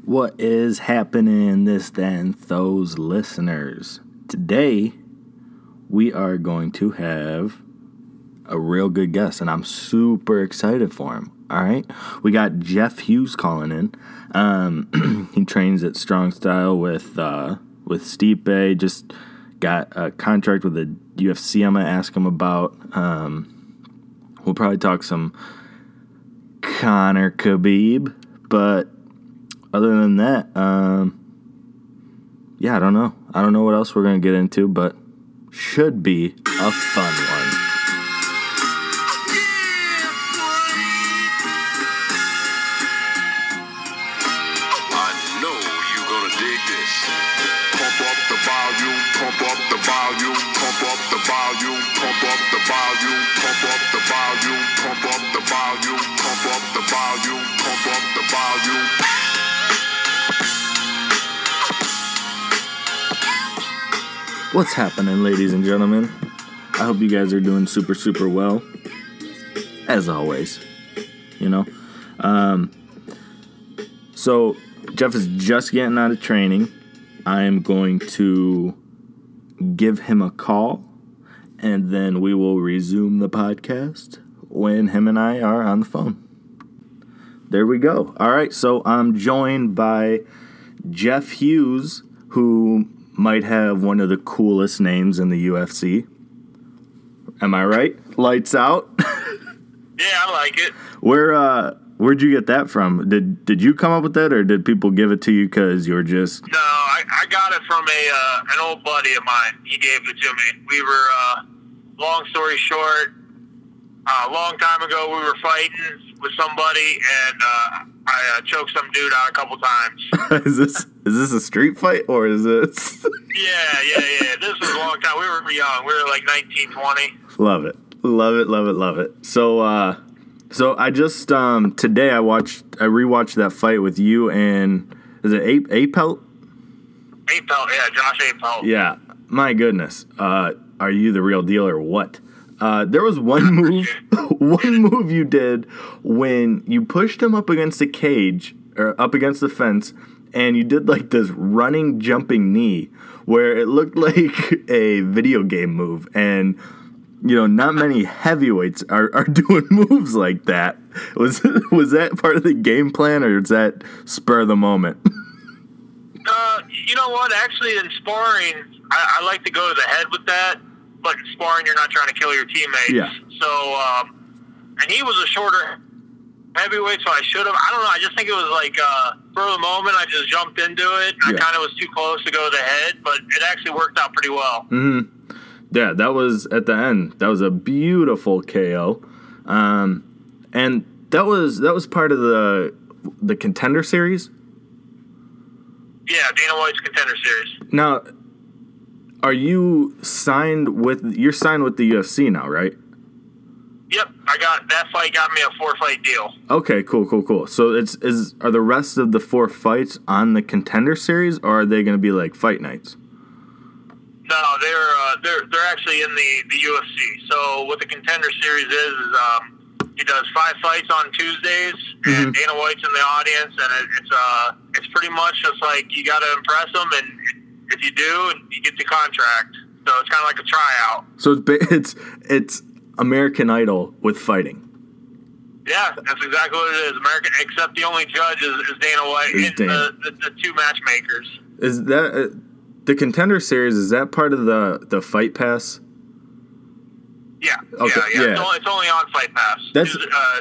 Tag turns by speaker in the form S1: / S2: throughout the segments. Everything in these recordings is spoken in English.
S1: What is happening, this, then, those listeners? Today, we are going to have a real good guest, and I'm super excited for him, all right? We got Jeff Hughes calling in. He trains at Strong Style with Stipe, just got a contract with the UFC I'm going to ask him about. We'll probably talk some Conor Khabib, but other than that, I don't know. I don't know what else we're going to get into, but should be a fun one.
S2: I know you're going to dig this. Pump up the volume, pump up the volume, pump up the volume, pump up the volume, pump up the volume, pump up the volume, pump up the volume, pump up the volume.
S1: What's happening, ladies and gentlemen? I hope you guys are doing super, super well. As always, you know. So, Jeff is just getting out of training. I am going to give him a call, and then we will resume the podcast when him and I are on the phone. There we go. All right, so I'm joined by Jeff Hughes, who might have one of the coolest names in the UFC. Am I right? Lights Out?
S3: Yeah, I like it.
S1: Where'd you get that from? Did you come up with that, or did people give it to you because you were just...
S3: No, I got it from an old buddy of mine. He gave it to me. We were, long story short, a long time ago we were fighting with somebody, and I choked some dude out a couple times.
S1: Is this a street fight, or is this...
S3: Yeah. This was a long time. We were young. We were like 19, 20.
S1: Love it. So I just today I rewatched that fight with you and is it Apelt?
S3: Apelt, yeah, Josh Apelt.
S1: Yeah, my goodness. Are you the real deal or what? There was one move you did when you pushed him up against the cage or up against the fence, and you did like this running, jumping knee where it looked like a video game move, and you know, not many heavyweights are doing moves like that. Was that part of the game plan, or is that spur of the moment?
S3: You know what? Actually, in sparring, I like to go to the head with that. But in sparring, you're not trying to kill your teammates.
S1: Yeah.
S3: So, and he was a shorter heavyweight, so I should have. I don't know. I just think it was like for the moment, I just jumped into it. And I kind of was too close to go to the head, but it actually worked out pretty well.
S1: Mm-hmm. Yeah, that was at the end. That was a beautiful KO, and that was part of the Contender Series.
S3: Yeah, Dana White's Contender Series.
S1: Now, are you signed with? You're signed with the UFC now, right?
S3: Yep, that fight got me a 4-fight deal.
S1: Okay, cool. So are the rest of the 4 fights on the Contender Series, or are they going to be like fight nights?
S3: No, they're actually in the UFC. So what the Contender Series is he does 5 fights on Tuesdays, and Dana White's in the audience, and it's pretty much just like you got to impress them, and if you do, you get the contract. So it's kind of like a tryout.
S1: So it's American Idol with fighting.
S3: Yeah, that's exactly what it is. American, except the only judge is Dana White and the 2 matchmakers.
S1: Is that the Contender Series? Is that part of the Fight Pass?
S3: Yeah.
S1: Okay. Yeah.
S3: It's only on Fight Pass.
S1: That's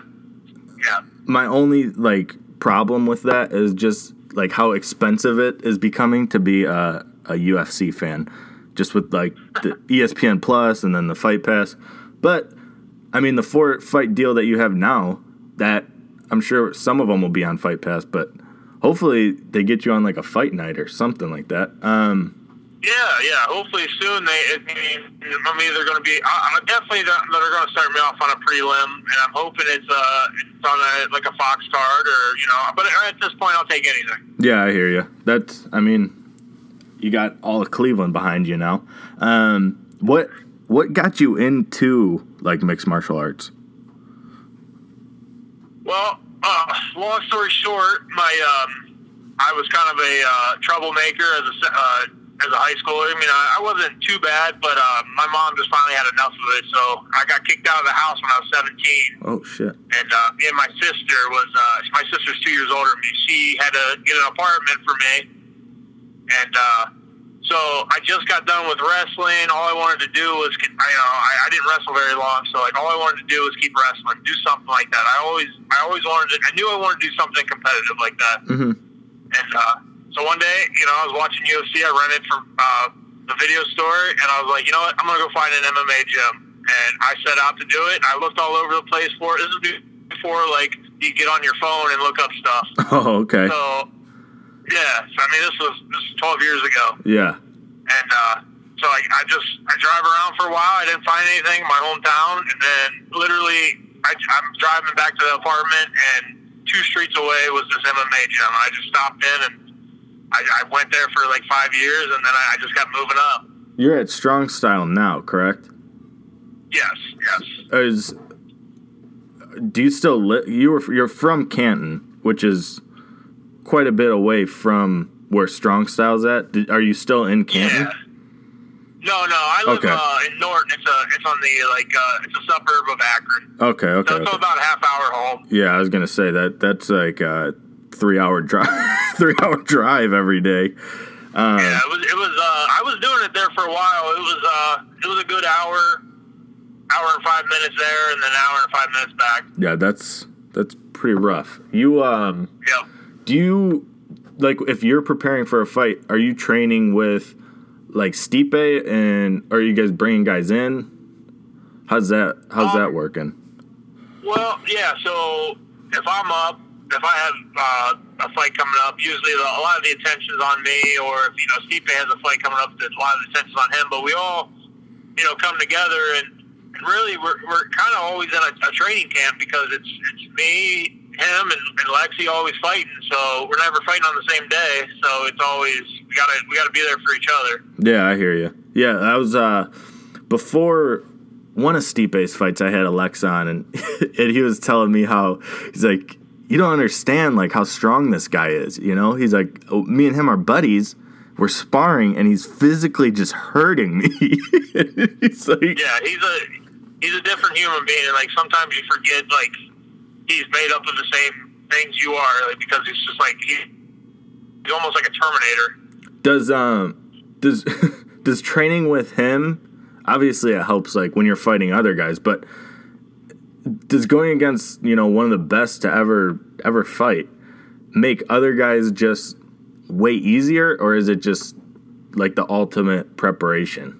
S1: my only problem with that is just how expensive it is becoming to be a UFC fan, just with the ESPN Plus and then the Fight Pass. But I mean, the 4-fight deal that you have now, that I'm sure some of them will be on Fight Pass, but hopefully they get you on a fight night or something like that.
S3: Yeah. Hopefully soon I'm either going to be. I'm definitely they're going to start me off on a prelim, and I'm hoping it's on a Fox card or But at this point, I'll take anything.
S1: Yeah, I hear you. You got all of Cleveland behind you now. What got you into mixed martial arts?
S3: Well, long story short, I was kind of a troublemaker as a high schooler. I mean, I wasn't too bad, but my mom just finally had enough of it, so I got kicked out of the house when I was 17.
S1: Oh, shit.
S3: And me and my sister my sister's 2 years older than me. She had to get an apartment for me. And so I just got done with wrestling. All I wanted to do was, I didn't wrestle very long, so like all I wanted to do was keep wrestling, do something like that. I knew I wanted to do something competitive like that.
S1: Mm-hmm.
S3: And so one day, I was watching UFC. I rented from the video store, and I was like, you know what? I'm going to go find an MMA gym. And I set out to do it, and I looked all over the place for it. This is before, like, you get on your phone and look up stuff.
S1: Oh, okay.
S3: So, yeah. So, I mean, this was 12 years ago.
S1: Yeah.
S3: And so I drive around for a while. I didn't find anything in my hometown. And then literally I'm driving back to the apartment, and 2 streets away was this MMA gym. I just stopped in, and I went there for like 5 years, and then I just kept moving up.
S1: You're at Strong Style now, correct?
S3: Yes.
S1: Do you still live? You're from Canton, which is quite a bit away from where Strong Style's at. Are you still in Canton?
S3: Yeah. No. I live in Norton. It's on the it's a suburb of Akron.
S1: Okay.
S3: So it's about a half hour home.
S1: Yeah, I was gonna say that's like a 3-hour drive. 3-hour drive every day.
S3: Yeah, it was. I was doing it there for a while. It was a good hour and 5 minutes there, and then an hour and 5 minutes back.
S1: Yeah, that's pretty rough. You
S3: Yep.
S1: Do you, like, if you're preparing for a fight, are you training with like Stipe, and are you guys bringing guys in? How's that working?
S3: Well, yeah. So if I have a fight coming up, usually a lot of the attention's on me, or if Stipe has a fight coming up, a lot of the attention's on him. But we all come together, and really we're kind of always in a training camp, because it's me, him, and Lexi always fighting. So we're never fighting on the same day. So it's always we gotta be there for each other.
S1: Yeah, I hear you. Yeah, that was before one of Stipe's fights. I had Alex on, and he was telling me how he's like, you don't understand like how strong this guy is. He's like, oh, me and him are buddies. We're sparring, and he's physically just hurting me. He's like,
S3: yeah, he's a different human being, and like sometimes you forget like he's made up of the same things you are, like, because he's just like he's almost like a Terminator.
S1: Does training with him, obviously it helps like when you're fighting other guys, but does going against one of the best to ever fight make other guys just way easier, or is it just like the ultimate preparation?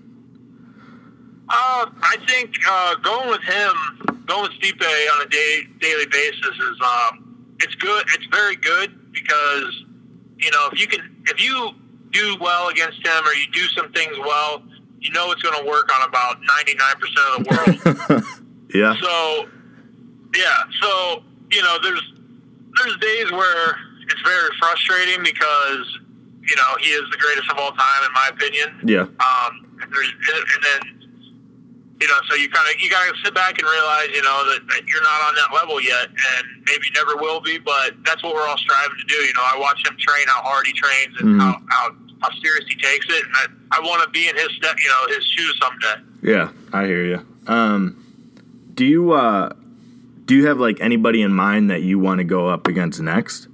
S3: I think going with Stipe on a daily basis is it's good. It's very good, because if you do well against him, or you do some things well, it's going to work on about 99% of the world.
S1: Yeah.
S3: So there's days where it's very frustrating, because he is the greatest of all time, in my opinion.
S1: Yeah.
S3: And then so you gotta sit back and realize that you're not on that level yet, and maybe never will be. But that's what we're all striving to do. I watch him train, how hard he trains, and how serious he takes it, and I want to be in his step, his shoes someday.
S1: Yeah, I hear you. Do you have like anybody in mind that you want to go up against next?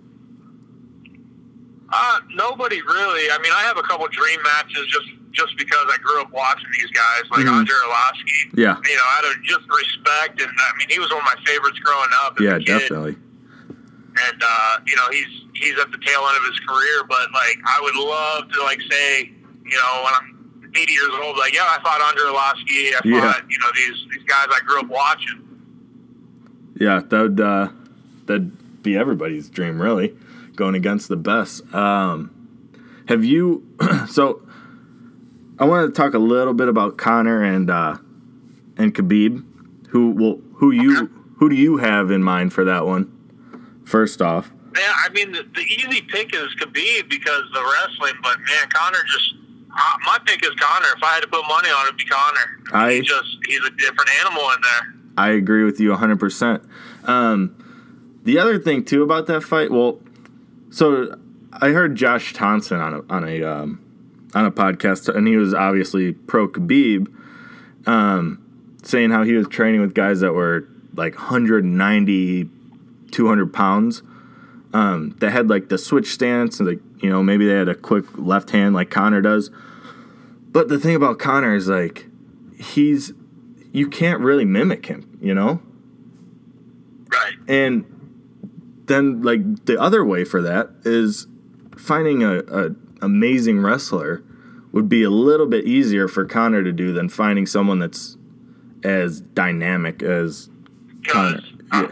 S3: Nobody really. I mean, I have a couple dream matches just because I grew up watching these guys, like Andre Arlovski.
S1: Yeah.
S3: Out of just respect, and I mean, he was one of my favorites growing up.
S1: Yeah, definitely.
S3: And he's at the tail end of his career, but like I would love to like say, when I'm 80 years old, like, yeah, I fought Andre Arlovski. I fought these guys I grew up watching. Yeah,
S1: that'd be everybody's dream, really, going against the best. Have you? So, I want to talk a little bit about Conor and Khabib. Who do you have in mind for that one? First off,
S3: yeah, I mean the easy pick is Khabib because of the wrestling, but man, Conor just. My pick is Conor. If I had to put money on it, it'd be Conor. He's a different animal in there.
S1: I agree with you 100%. The other thing too about that fight, so I heard Josh Thompson on a podcast, and he was obviously pro Khabib, saying how he was training with guys that were like 190, 200 pounds. That had like the switch stance, and maybe they had a quick left hand like Conor does. But the thing about Conor is like you can't really mimic him,
S3: Right.
S1: And then like the other way for that is finding a amazing wrestler would be a little bit easier for Conor to do than finding someone that's as dynamic as Conor. Yeah.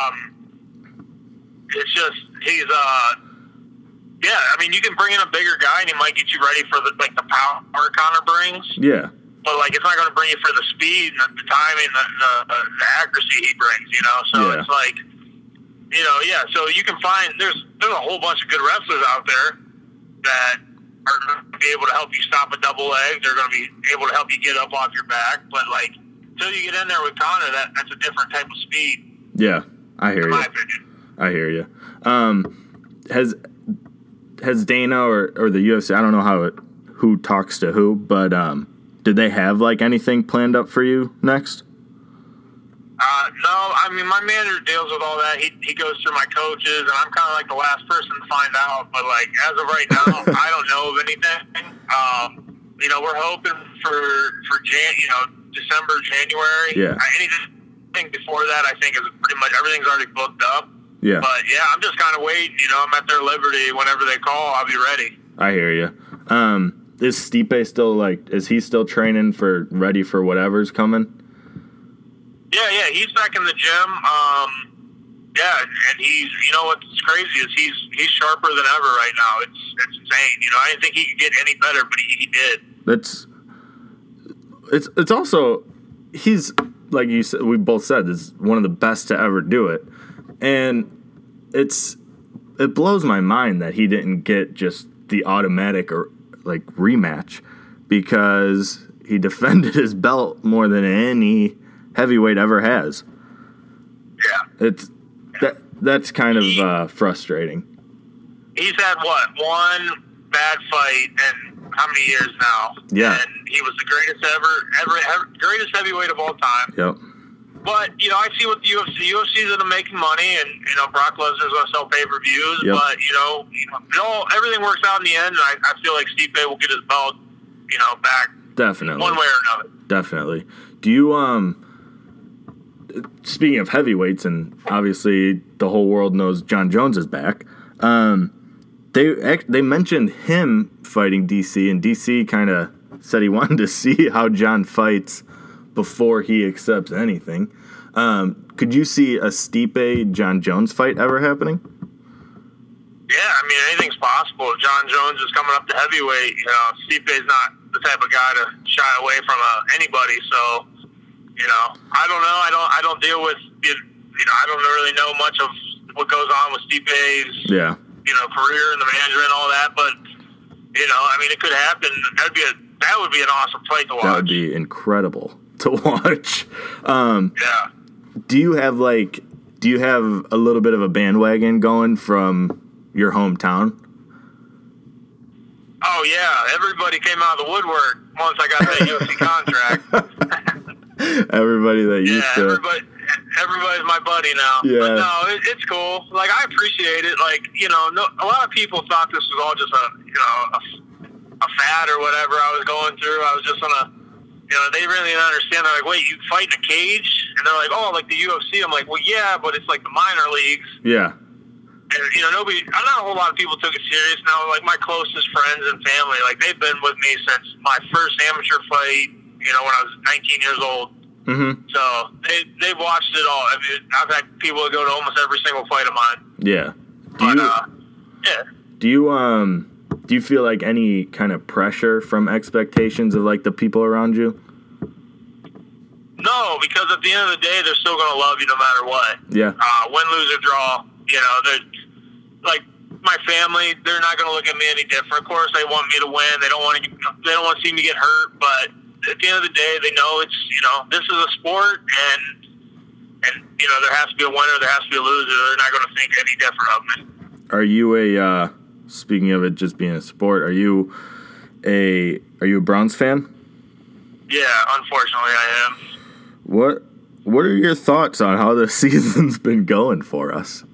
S3: It's just he's I mean, you can bring in a bigger guy and he might get you ready for the power Conor brings.
S1: Yeah.
S3: But like it's not going to bring you for the speed, the timing, the accuracy he brings. So It's like So you can find there's a whole bunch of good wrestlers out there that are going to be able to help you stop a double leg. They're going to be able to help you get up off your back. But like until you get in there with Conor, that's a different type of speed.
S1: Yeah, I hear you.
S3: In my opinion.
S1: I hear you. Has Dana or the UFC? I don't know who talks to who, but did they have like anything planned up for you next?
S3: No, I mean my manager deals with all that. He goes through my coaches, and I'm kind of like the last person to find out. But like as of right now, I don't know of anything. We're hoping for December, January.
S1: Yeah.
S3: Anything before that, I think is pretty much everything's already booked up.
S1: Yeah.
S3: But yeah, I'm just kind of waiting. I'm at their liberty. Whenever they call, I'll be ready.
S1: I hear you. Is Stipe still is he still training ready for whatever's coming?
S3: Yeah, he's back in the gym. And he's, what's crazy is he's sharper than ever right now. It's insane. I didn't think he could get any better, but he did. It's also, he's, like you said, we both said, is one of the best to ever do it. And it blows my mind that he didn't get just the automatic or like rematch, because he defended his belt more than any heavyweight ever has. Yeah.
S1: That's kind of frustrating.
S3: He's had one bad fight in how many years now?
S1: Yeah.
S3: And he was the greatest greatest heavyweight of all time.
S1: Yep.
S3: But, I see what the UFC's into making money, and, Brock Lesnar's going to sell pay-per-views.
S1: Yep.
S3: But, everything works out in the end, and I feel like Stipe will get his belt, back.
S1: Definitely.
S3: One way or another.
S1: Definitely. Do you, speaking of heavyweights, and obviously the whole world knows John Jones is back, they mentioned him fighting DC, and DC kind of said he wanted to see how John fights before he accepts anything. Could you see a Stipe-John Jones fight ever happening?
S3: Yeah, I mean, anything's possible. If John Jones is coming up to heavyweight, Stipe's not the type of guy to shy away from anybody. So, I don't know. I don't deal with, I don't really know much of what goes on with Stipe's, career and the management and all that. But, I mean, it could happen. That would be an awesome fight to watch.
S1: That would be incredible to watch.
S3: Yeah.
S1: Do you have a little bit of a bandwagon going from your hometown?
S3: Oh yeah, everybody came out of the woodwork once I got that UFC contract.
S1: Everybody that used to.
S3: Everybody's my buddy now.
S1: Yeah.
S3: But no, it's cool. Like I appreciate it. Like a lot of people thought this was all just a fad or whatever I was going through. I was just gonna. They really didn't understand. They're like, wait, you fight in a cage? And they're like, oh, like the UFC. I'm like, well, yeah, but it's like the minor leagues.
S1: Yeah.
S3: And, not a whole lot of people took it serious. Now, like, my closest friends and family, like, they've been with me since my first amateur fight, when I was 19 years old.
S1: Mm-hmm.
S3: So, they've watched it all. I mean, I've had people that go to almost every single fight of mine.
S1: Yeah.
S3: Yeah.
S1: Do you feel like any kind of pressure from expectations of, like, the people around you?
S3: No, because at the end of the day, they're still going to love you no matter what.
S1: Yeah.
S3: Win, lose, or draw, they're, like, my family, they're not going to look at me any different. Of course, they want me to win. They don't want to see me get hurt. But at the end of the day, they know it's, this is a sport, and there has to be a winner, there has to be a loser. They're not going to think any different of me.
S1: Are you speaking of it just being a sport, are you a Browns fan?
S3: Yeah, unfortunately, I am.
S1: What are your thoughts on how the season's been going for us?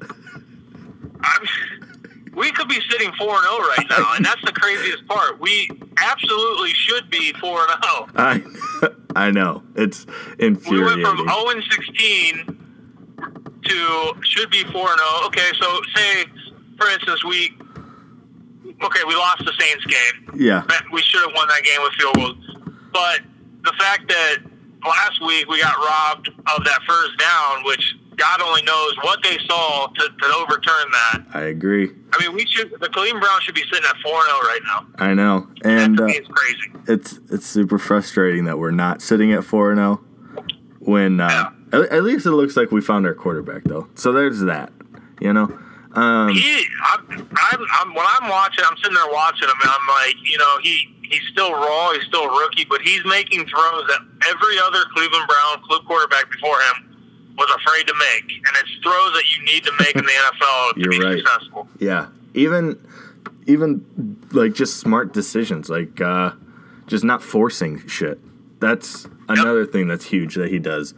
S3: We could be sitting 4-0 right now, and that's the craziest part. We absolutely should be 4-0.
S1: I know. It's infuriating.
S3: We went from 0-16 to should be 4-0. Okay, so say, for instance, we lost the Saints game.
S1: Yeah.
S3: We should have won that game with field goals. But the fact that last week we got robbed of that first down, which God only knows what they saw to overturn that.
S1: I agree.
S3: I mean, the Cleveland Browns should be sitting at 4-0 right now.
S1: I know. And
S3: it's crazy.
S1: It's super frustrating that we're not sitting at 4-0 when at least it looks like we found our quarterback, though. So there's that, you know.
S3: When I'm watching, I'm sitting there watching him, and I'm like, you know, he's still raw, he's still a rookie, but he's making throws that every other Cleveland Brown quarterback before him was afraid to make, and it's throws that you need to make in the NFL to be successful.
S1: Yeah, even like just smart decisions, like just not forcing shit. That's another thing that's huge that he does.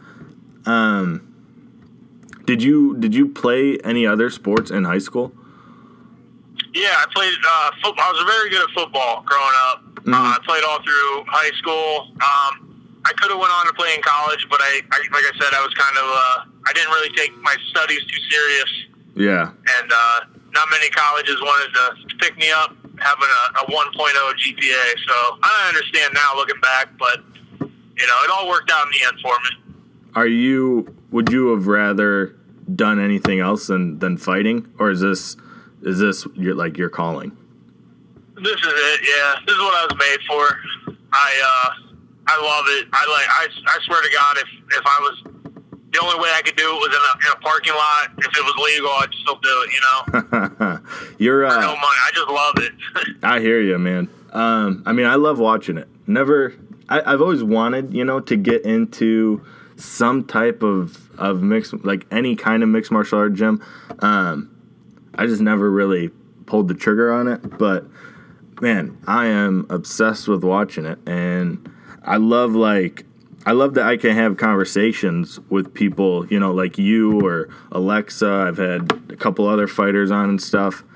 S1: Did you play any other sports in high school?
S3: Yeah, I played football. I was very good at football growing up.
S1: Mm-hmm.
S3: I played all through high school. I could have went on to play in college, but I like I said, I was kind of I didn't really take my studies too serious.
S1: Yeah.
S3: And not many colleges wanted to pick me up having a 1.0 GPA. So I understand now looking back, but you know, it all worked out in the end for me. Would you have rather done anything else than fighting, or is this your calling? This is it. Yeah, this is what I was made for. I love it. I swear to God, if I was, the only way I could do it was in a parking lot. If it was legal, I'd still do it. You know. You're for no money. I just love it. I hear you, man. I mean, I love watching it. I've always wanted, you know, to get into some type of mixed, like any kind of mixed martial art gym. I just never really pulled the trigger on it, but man, I am obsessed with watching it, and I love that I can have conversations with people, you know, like you or Alexa. I've had a couple other fighters on and stuff.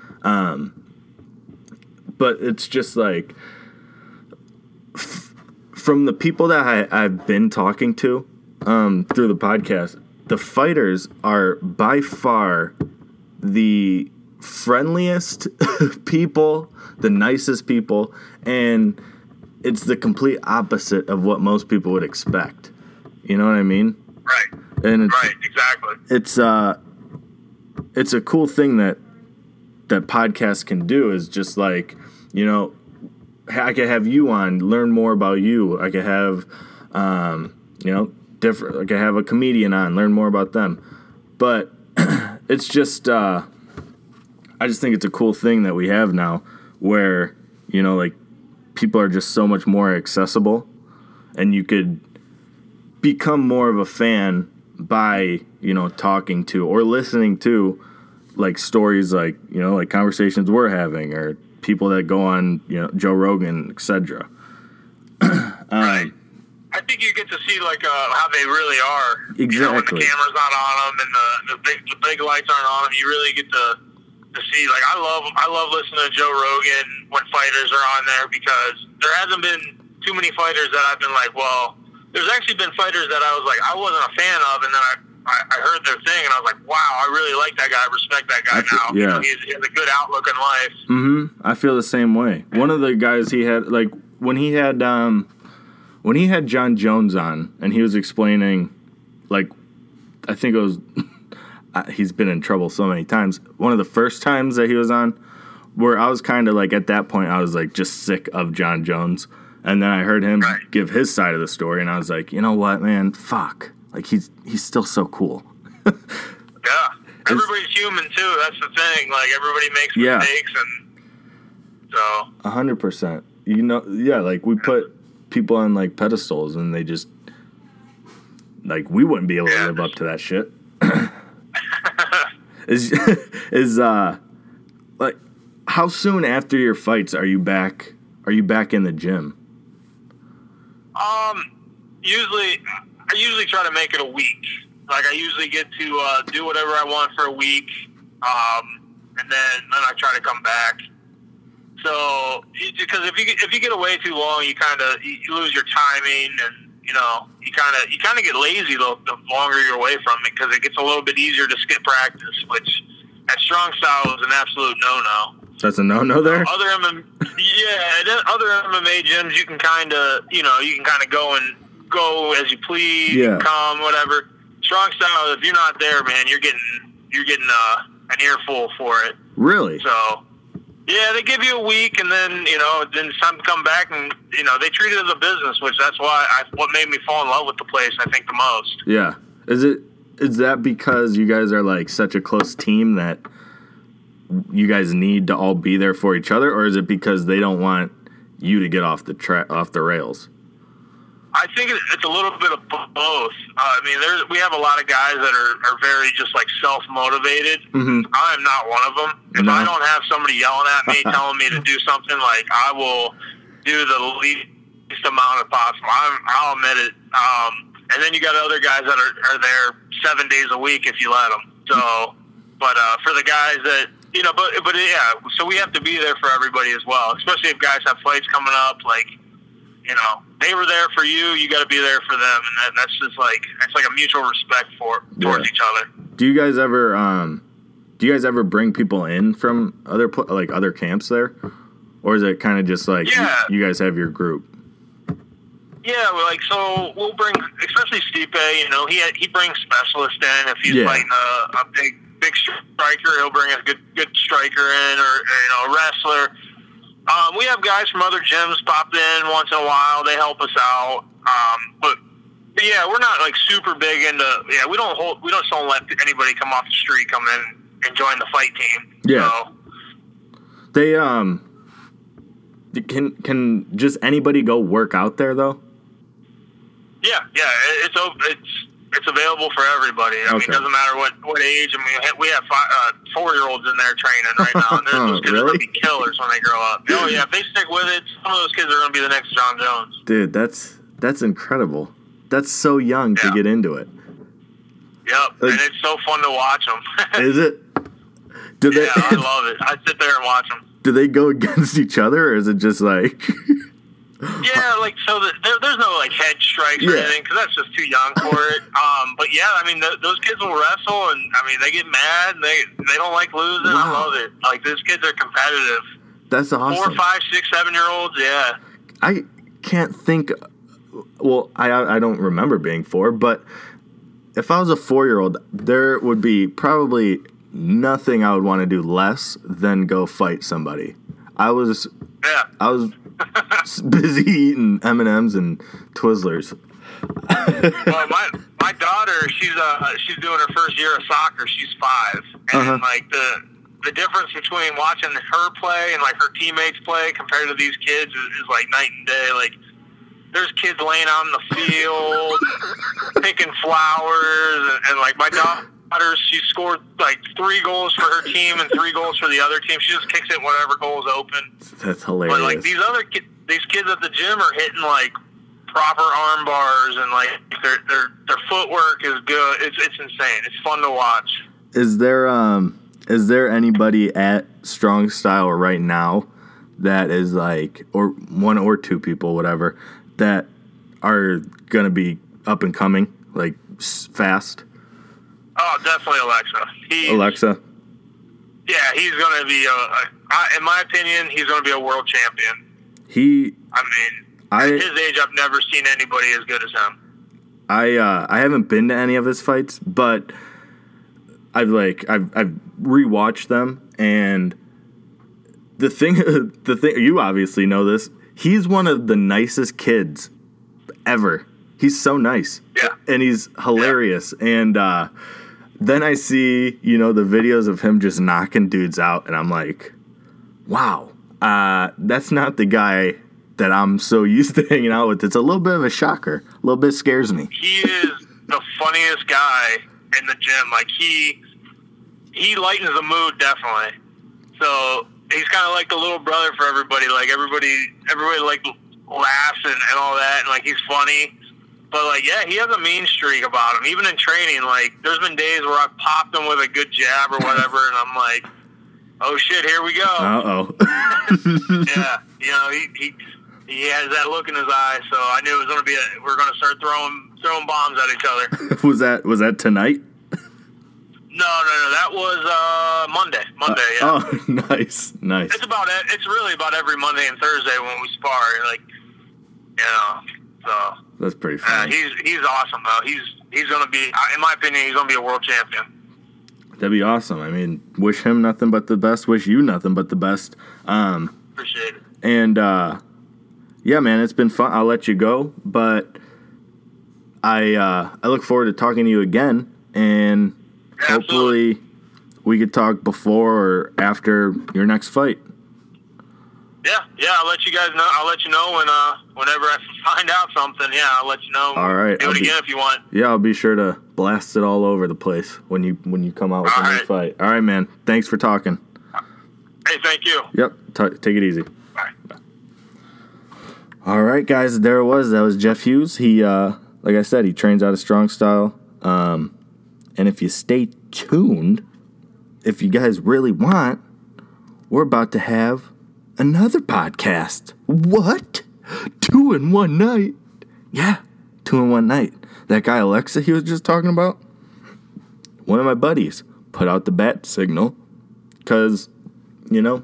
S3: But it's just like from the people that I've been talking to through the podcast, the fighters are by far the friendliest people, the nicest people, and it's the complete opposite of what most people would expect. You know what I mean? Right. And right, exactly. It's a cool thing that podcasts can do, is just like, you know, I could have you on, learn more about you. I could have, you know, I could have a comedian on, learn more about them. But it's just, I just think it's a cool thing that we have now where, you know, like, people are just so much more accessible, and you could become more of a fan by, you know, talking to or listening to like stories, like, you know, like conversations we're having, or people that go on, you know, Joe Rogan, etc. Right. I think you get to see like how they really are. Exactly. You know, when the camera's not on them and the big lights aren't on them, you really get to see. Like, I love listening to Joe Rogan when fighters are on there, because there hasn't been too many fighters that I've been like, well, there's actually been fighters that I was like, I wasn't a fan of, and then I heard their thing, and I was like, wow, I really like that guy. I respect that guy now. Yeah. You know, he has a good outlook in life. Mm-hmm. I feel the same way. One of the guys he had, like, when he had John Jones on, and he was explaining, like, I think it was, he's been in trouble so many times. One of the first times that he was on, where I was kind of like, at that point, I was like just sick of John Jones. And then I heard him give his side of the story, and I was like, you know what, man, fuck. Like, he's still so cool. Yeah. Everybody's human, too. That's the thing. Like, everybody makes mistakes, and so. 100%. You know, yeah, like, we put people on, like, pedestals, and they just, like, we wouldn't be able to live up to that shit. like,
S1: How soon after your fights are you back? Are you back in the gym?
S3: I usually try to make it a week. Like, I usually get to do whatever I want for a week, and then I try to come back. So, because if you get away too long, you lose your timing, and you kind of get lazy the longer you're away from it, because it gets a little bit easier to skip practice, which at Strong Style is an absolute no-no.
S1: That's a no-no there?
S3: Other MMA gyms, you can kind of go as you please, come, whatever. Strong Style, if you're not there, man, you're getting an earful for it.
S1: Really?
S3: So, yeah, they give you a week, and then then it's time to come back, and they treat it as a business, which that's what made me fall in love with the place, I think, the most.
S1: Yeah. Is that because you guys are like such a close team that you guys need to all be there for each other, or is it because they don't want you to get off the rails?
S3: I think it's a little bit of both. I mean, we have a lot of guys that are very just like self-motivated.
S1: Mm-hmm.
S3: I'm not one of them. If I don't have somebody yelling at me, telling me to do something, like, I will do the least amount of possible. I'll admit it. And then you got other guys that are there 7 days a week if you let them. So, but for the guys that, but yeah, so we have to be there for everybody as well, especially if guys have fights coming up, like, they were there for you, you got to be there for them, and that's just like, it's like a mutual respect towards each other.
S1: Do you guys ever bring people in from other camps there, or is it kind of just like you guys have your group?
S3: Yeah, so we'll bring, especially Stipe. He brings specialists in if he's fighting a big striker. He'll bring a good striker in, or a wrestler. We have guys from other gyms pop in once in a while. They help us out. But yeah, we're not like super big into. Yeah, we don't let anybody come off the street come in and join the fight team.
S1: Yeah.
S3: So.
S1: They can just anybody go work out there though?
S3: Yeah, it's available for everybody. I mean, it doesn't matter what age. I mean, we have 4-year-olds in there training right now, and those kids are going to be killers when they grow up. Oh yeah, if they stick with it, some of those kids are going to be the next John Jones.
S1: Dude, that's incredible. That's so young to get into it.
S3: Yep, and it's so fun to watch them.
S1: Is it?
S3: I love it. I sit there and watch them.
S1: Do they go against each other, or is it just like?
S3: Yeah, there's no like head strikes or anything, because that's just too young for it. But yeah, I mean those kids will wrestle, and I mean they get mad, and they don't like losing. Wow. I love it. Like, these kids are competitive.
S1: That's awesome.
S3: 4, 5, 6, 7-year-olds. Yeah.
S1: I can't think. Well, I don't remember being 4, but if I was a 4-year-old, there would be probably nothing I would want to do less than go fight somebody. I was busy eating M&Ms and Twizzlers.
S3: Well, my daughter, she's doing her first year of soccer. She's 5, and like the difference between watching her play and like her teammates play compared to these kids is like night and day. Like, there's kids laying out in the field, picking flowers, and like my daughter, she scored like 3 goals for her team and 3 goals for the other team. She just kicks it whenever goal is open.
S1: That's hilarious.
S3: But like these kids at the gym are hitting like proper arm bars, and like their footwork is good. It's insane. It's fun to watch.
S1: Is there anybody at Strong Style right now that is like, or 1 or 2 people, whatever, that are gonna be up and coming like fast?
S3: Oh, definitely Alexa.
S1: Alexa?
S3: Yeah, he's going to be, in my opinion, he's going to be a world champion. At his age, I've never seen anybody as good as him.
S1: I haven't been to any of his fights, but I've rewatched them, and the thing you obviously know this. He's one of the nicest kids ever. He's so nice.
S3: Yeah.
S1: And he's hilarious. Yeah. And then I see, the videos of him just knocking dudes out, and I'm like, wow, that's not the guy that I'm so used to hanging out with. It's a little bit of a shocker. A little bit scares me.
S3: He is the funniest guy in the gym. Like, he lightens the mood, definitely. So, he's kind of like the little brother for everybody. Like everybody like laughs and all that, and like he's funny. But like, yeah, he has a mean streak about him. Even in training, like there's been days where I've popped him with a good jab or whatever, and I'm like, oh shit, here we go. Yeah, you know, he has that look in his eye, so I knew it was gonna be we're gonna start throwing bombs at each other.
S1: Was that tonight?
S3: No, that was Monday. Yeah.
S1: Oh, nice.
S3: It's really about every Monday and Thursday when we spar. Like, you know, so
S1: that's pretty fun.
S3: He's awesome though. He's gonna be, in my opinion, he's gonna be a world champion.
S1: That'd be awesome. I mean, wish him nothing but the best. Wish you nothing but the best.
S3: Appreciate it.
S1: And yeah, man, it's been fun. I'll let you go, but I look forward to talking to you again, and hopefully we could talk before or after your next fight.
S3: Yeah, I'll let you guys know. I'll let you know whenever I find out something. Yeah, I'll let you know.
S1: All right,
S3: Do it again if you want.
S1: Yeah, I'll be sure to blast it all over the place when you come out with a new fight. All right, man. Thanks for talking.
S3: Hey, thank you.
S1: Yep. Take it easy.
S3: Bye.
S1: All right, guys. There it was. That was Jeff Hughes. He, like I said, he trains out of Strong Style. And if you stay tuned, if you guys really want, we're about to have another podcast. What? 2 in 1 night? Yeah, 2 in 1 night. That guy Alexa he was just talking about, one of my buddies put out the bat signal because, you know,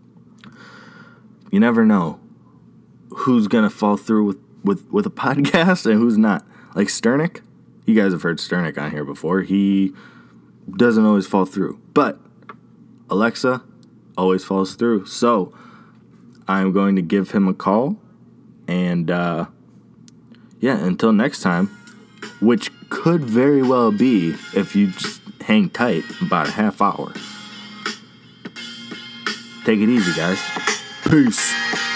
S1: you never know who's going to fall through with a podcast and who's not. Like Sternick, you guys have heard Sternick on here before. He doesn't always fall through. But Alexa always falls through. So I'm going to give him a call. And, yeah, until next time, which could very well be, if you just hang tight, about a half hour. Take it easy, guys. Peace.